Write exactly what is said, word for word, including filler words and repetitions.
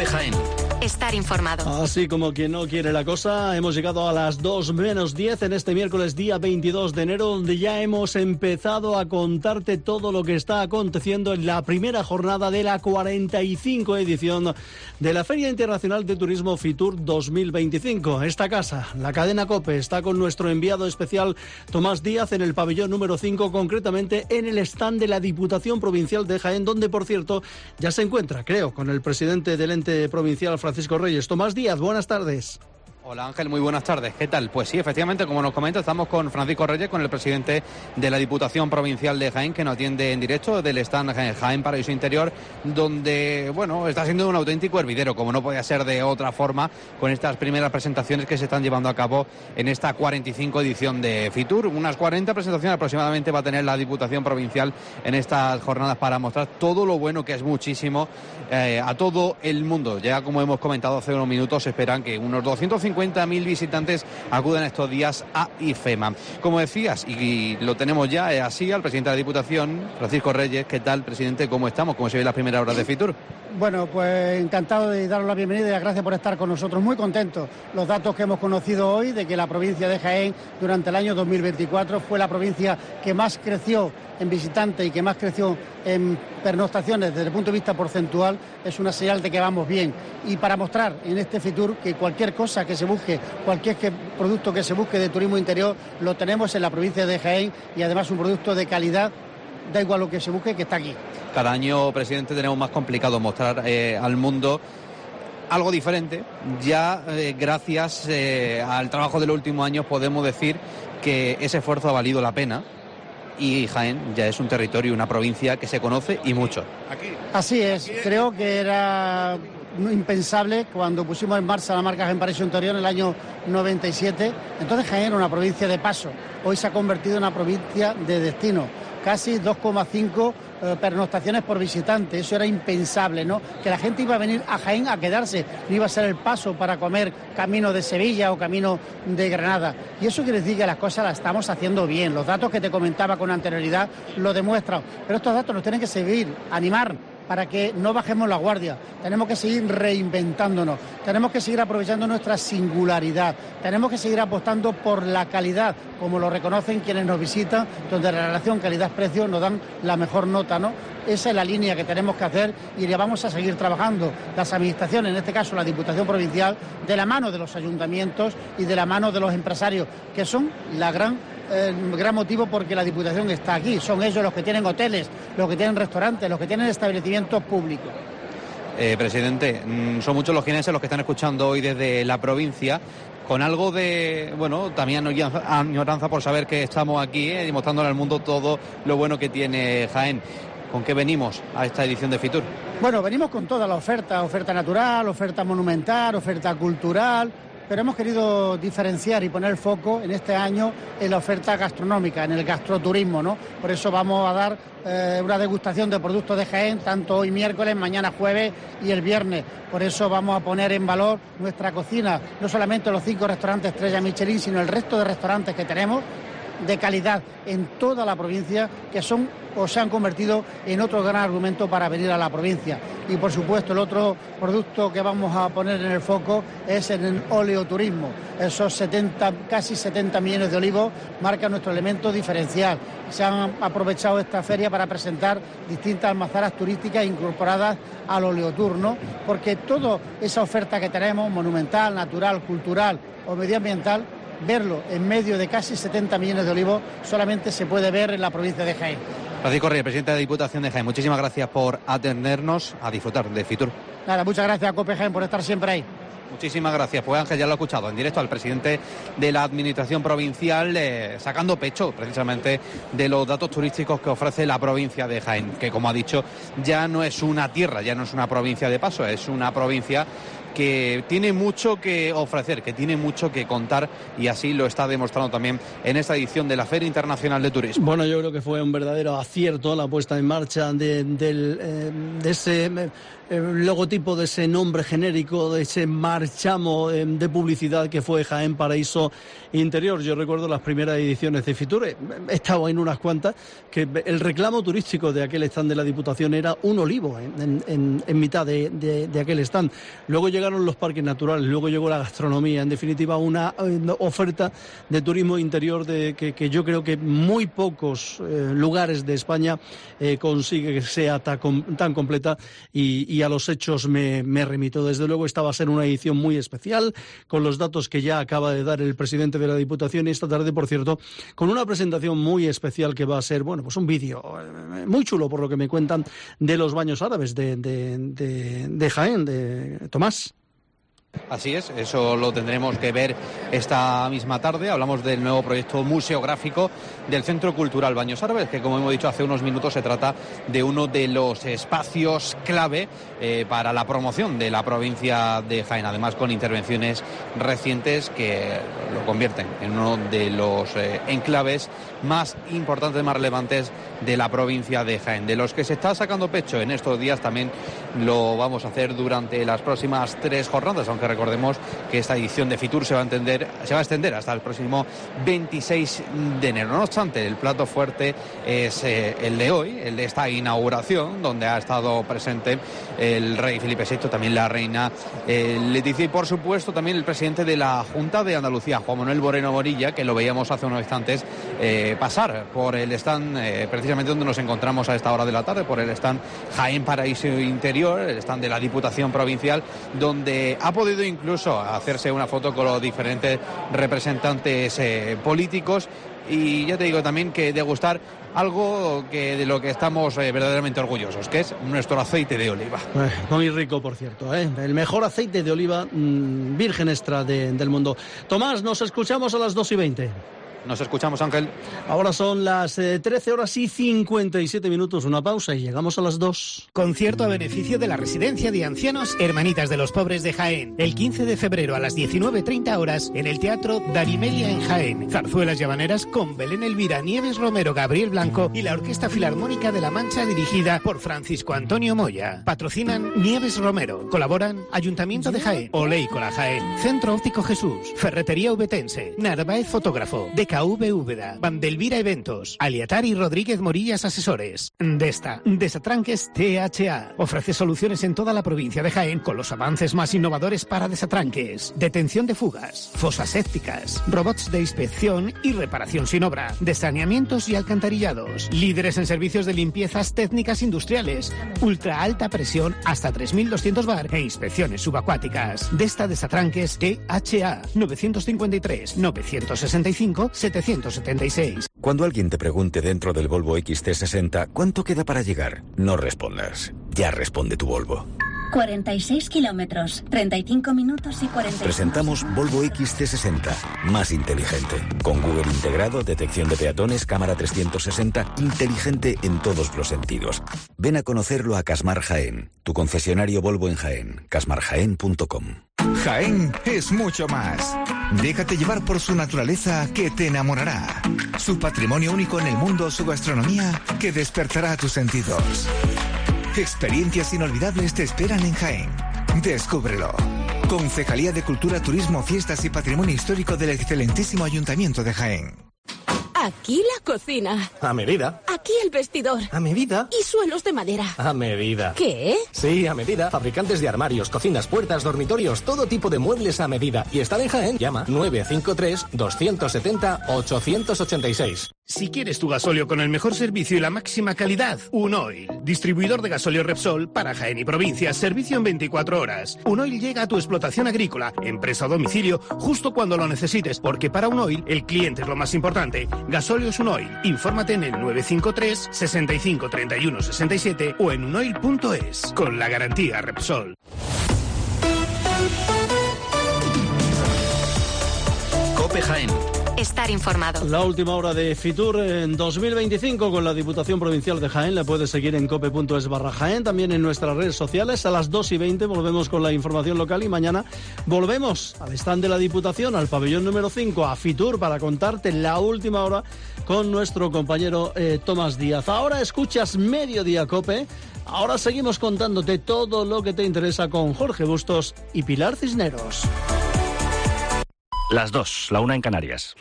Jaén. Estar informado. Así como quien no quiere la cosa, hemos llegado a las dos menos diez en este miércoles día veintidós de enero, donde ya hemos empezado a contarte todo lo que está aconteciendo en la primera jornada de la cuarenta y cinco edición de la Feria Internacional de Turismo Fitur dos mil veinticinco. Esta casa, la cadena COPE, está con nuestro enviado especial Tomás Díaz en el pabellón número cinco, concretamente en el stand de la Diputación Provincial de Jaén, donde, por cierto, ya se encuentra, creo, con el presidente del ente provincial, Francisco Reyes. Tomás Díaz, buenas tardes. Hola Ángel, muy buenas tardes. ¿Qué tal? Pues sí, efectivamente, como nos comenta, estamos con Francisco Reyes, con el presidente de la Diputación Provincial de Jaén, que nos atiende en directo del stand Jaén Paraíso Interior, donde, bueno, está siendo un auténtico hervidero, como no podía ser de otra forma, con estas primeras presentaciones que se están llevando a cabo en esta cuarenta y cinco edición de Fitur. Unas cuarenta presentaciones aproximadamente va a tener la Diputación Provincial en estas jornadas para mostrar todo lo bueno, que es muchísimo, eh, a todo el mundo. Ya, como hemos comentado hace unos minutos, se esperan que unos doscientos cincuenta mil visitantes acuden estos días a IFEMA. Como decías, y lo tenemos ya eh, así, al presidente de la Diputación, Francisco Reyes. ¿Qué tal, presidente? ¿Cómo estamos? ¿Cómo se ven las primeras horas de Fitur? Bueno, pues encantado de daros la bienvenida y las gracias por estar con nosotros. Muy contentos. Los datos que hemos conocido hoy de que la provincia de Jaén durante el año dos mil veinticuatro fue la provincia que más creció en visitantes y que más creció en pernoctaciones desde el punto de vista porcentual, es una señal de que vamos bien. Y para mostrar en este Fitur que cualquier cosa que se busque, cualquier que, producto que se busque de turismo interior, lo tenemos en la provincia de Jaén, y además un producto de calidad, da igual lo que se busque, que está aquí. Cada año, presidente, tenemos más complicado mostrar eh, al mundo algo diferente. Ya eh, gracias eh, al trabajo de los últimos años podemos decir que ese esfuerzo ha valido la pena, y Jaén ya es un territorio, una provincia que se conoce y mucho. Así es, creo que era impensable cuando pusimos en marcha la marca Jaén Paraíso Interior en el año noventa y siete. Entonces Jaén era una provincia de paso, hoy se ha convertido en una provincia de destino. Casi dos coma cinco eh, pernoctaciones por visitante. Eso era impensable, ¿no? Que la gente iba a venir a Jaén a quedarse, no iba a ser el paso para comer camino de Sevilla o camino de Granada. Y eso quiere decir que las cosas las estamos haciendo bien. Los datos que te comentaba con anterioridad lo demuestran. Pero estos datos nos tienen que servir, animar, para que no bajemos la guardia. Tenemos que seguir reinventándonos, tenemos que seguir aprovechando nuestra singularidad, tenemos que seguir apostando por la calidad, como lo reconocen quienes nos visitan, donde la relación calidad-precio nos dan la mejor nota, ¿no? Esa es la línea que tenemos que hacer y ya vamos a seguir trabajando. Las administraciones, en este caso la Diputación Provincial, de la mano de los ayuntamientos y de la mano de los empresarios, que son la gran el gran motivo porque la Diputación está aquí. Son ellos los que tienen hoteles, los que tienen restaurantes, los que tienen establecimientos públicos. Eh, presidente, son muchos los jienenses los que están escuchando hoy desde la provincia, con algo de, bueno, también añoranza por saber que estamos aquí eh, y mostrándole al mundo todo lo bueno que tiene Jaén. ¿Con qué venimos a esta edición de Fitur? Bueno, venimos con toda la oferta, oferta natural, oferta monumental, oferta cultural, pero hemos querido diferenciar y poner el foco en este año en la oferta gastronómica, en el gastroturismo, ¿no? Por eso vamos a dar eh, una degustación de productos de Jaén, tanto hoy miércoles, mañana jueves y el viernes. Por eso vamos a poner en valor nuestra cocina, no solamente los cinco restaurantes Estrella Michelin, sino el resto de restaurantes que tenemos de calidad en toda la provincia, que son o se han convertido en otro gran argumento para venir a la provincia. Y por supuesto el otro producto que vamos a poner en el foco es en el oleoturismo. Esos setenta, casi setenta millones de olivos marcan nuestro elemento diferencial. Se han aprovechado esta feria para presentar distintas almazaras turísticas incorporadas al oleotour, ¿no? Porque toda esa oferta que tenemos, monumental, natural, cultural o medioambiental, verlo en medio de casi setenta millones de olivos solamente se puede ver en la provincia de Jaén. Francisco Reyes, presidente de la Diputación de Jaén, muchísimas gracias por atendernos a disfrutar de Fitur. Nada, muchas gracias a COPE Jaén por estar siempre ahí. Muchísimas gracias. Pues Ángel ya lo ha escuchado en directo al presidente de la Administración Provincial, eh, sacando pecho precisamente de los datos turísticos que ofrece la provincia de Jaén, que como ha dicho ya no es una tierra, ya no es una provincia de paso, es una provincia que tiene mucho que ofrecer, que tiene mucho que contar, y así lo está demostrando también en esta edición de la Feria Internacional de Turismo. Bueno, yo creo que fue un verdadero acierto la puesta en marcha de, de, eh, de ese eh, logotipo, de ese nombre genérico, de ese marchamo eh, de publicidad que fue Jaén Paraíso Interior. Yo recuerdo las primeras ediciones de Fitur, he estado en unas cuantas, que el reclamo turístico de aquel stand de la Diputación era un olivo en, en, en mitad de, de, de aquel stand. Luego llegaron los parques naturales, luego llegó la gastronomía, en definitiva una oferta de turismo interior de que, que yo creo que muy pocos eh, lugares de España eh, consigue que sea tan, tan completa, y, y a los hechos me, me remito. Desde luego esta va a ser una edición muy especial, con los datos que ya acaba de dar el presidente de la Diputación, y esta tarde, por cierto, con una presentación muy especial que va a ser, bueno, pues un vídeo eh, muy chulo, por lo que me cuentan, de los baños árabes de, de, de, de Jaén, de Tomás. Así es, eso lo tendremos que ver esta misma tarde. Hablamos del nuevo proyecto museográfico del Centro Cultural Baños Árabes, que, como hemos dicho hace unos minutos, se trata de uno de los espacios clave eh, para la promoción de la provincia de Jaén, además con intervenciones recientes que lo convierten en uno de los eh, enclaves más importantes, más relevantes de la provincia de Jaén, de los que se está sacando pecho en estos días. También lo vamos a hacer durante las próximas tres jornadas, aunque recordemos que esta edición de Fitur se va a entender, se va a extender hasta el próximo veintiséis de enero. No obstante, el plato fuerte es eh, el de hoy, el de esta inauguración, donde ha estado presente el rey Felipe sexto, también la reina eh, Leticia, y por supuesto también el presidente de la Junta de Andalucía, Juan Manuel Moreno Morilla, que lo veíamos hace unos instantes eh, pasar por el stand eh, precisamente donde nos encontramos a esta hora de la tarde, por el stand Jaén Paraíso Interior, el stand de la Diputación Provincial, donde ha podido incluso hacerse una foto con los diferentes representantes eh, políticos, y ya te digo también que degustar algo que de lo que estamos eh, verdaderamente orgullosos, que es nuestro aceite de oliva. Eh, muy rico, por cierto, ¿eh? El mejor aceite de oliva mmm, virgen extra de, del mundo. Tomás, nos escuchamos a las dos y veinte. Nos escuchamos, Ángel. Ahora son las eh, trece horas y cincuenta y siete minutos, una pausa y llegamos a las dos. Concierto a beneficio de la Residencia de Ancianos Hermanitas de los Pobres de Jaén. El quince de febrero a las diecinueve treinta horas en el Teatro Darimelia en Jaén. Zarzuelas y habaneras con Belén Elvira, Nieves Romero, Gabriel Blanco y la Orquesta Filarmónica de La Mancha, dirigida por Francisco Antonio Moya. Patrocinan Nieves Romero. Colaboran Ayuntamiento de Jaén, Oleícola Jaén, Centro Óptico Jesús, Ferretería Ubetense, Narváez Fotógrafo, D K V Úbeda, Vandelvira Eventos, Aliatari Rodríguez Morillas Asesores. Desta, Desatranques T H A. Ofrece soluciones en toda la provincia de Jaén con los avances más innovadores para desatranques, detención de fugas, fosas sépticas, robots de inspección y reparación sin obra, de saneamientos y alcantarillados. Líderes en servicios de limpiezas técnicas industriales, ultra alta presión hasta tres mil doscientos bar e inspecciones subacuáticas. Desta, Desatranques T H A. novecientos cincuenta y tres, novecientos sesenta y cinco, setecientos setenta y seis. Cuando alguien te pregunte dentro del Volvo X C sesenta cuánto queda para llegar, no respondas. Ya responde tu Volvo. cuarenta y seis kilómetros, treinta y cinco minutos y cuarenta y cinco. Presentamos Volvo X C sesenta, más inteligente. Con Google integrado, detección de peatones, cámara trescientos sesenta, inteligente en todos los sentidos. Ven a conocerlo a Casmar Jaén, tu concesionario Volvo en Jaén, casmar jaén punto com. Jaén es mucho más. Déjate llevar por su naturaleza que te enamorará. Su patrimonio único en el mundo, su gastronomía que despertará tus sentidos. Experiencias inolvidables te esperan en Jaén. Descúbrelo. Concejalía de Cultura, Turismo, Fiestas y Patrimonio Histórico del excelentísimo Ayuntamiento de Jaén. Aquí la cocina. A medida. Aquí el vestidor. A medida. Y suelos de madera. A medida. ¿Qué? Sí, a medida. Fabricantes de armarios, cocinas, puertas, dormitorios, todo tipo de muebles a medida. Y están en Jaén. Llama nueve cinco tres, dos siete cero, ocho ocho seis. Si quieres tu gasóleo con el mejor servicio y la máxima calidad, Unoil. Distribuidor de gasóleo Repsol para Jaén y provincia. Servicio en veinticuatro horas. Unoil llega a tu explotación agrícola, empresa o domicilio, justo cuando lo necesites, porque para Unoil el cliente es lo más importante. Gasóleos Unoil. Infórmate en el nueve cinco tres, sesenta y cinco, treinta y uno, sesenta y siete o en unoil punto es. Con la garantía Repsol. COPE Jaén. estar informado. La última hora de Fitur en dos mil veinticinco con la Diputación Provincial de Jaén. La puedes seguir en cope punto es barra Jaén, también en nuestras redes sociales. A las dos y veinte volvemos con la información local y mañana volvemos al stand de la Diputación, al pabellón número cinco, a Fitur, para contarte la última hora con nuestro compañero eh, Tomás Díaz. Ahora escuchas Mediodía Cope. Ahora seguimos contándote todo lo que te interesa con Jorge Bustos y Pilar Cisneros. Las dos, la una en Canarias.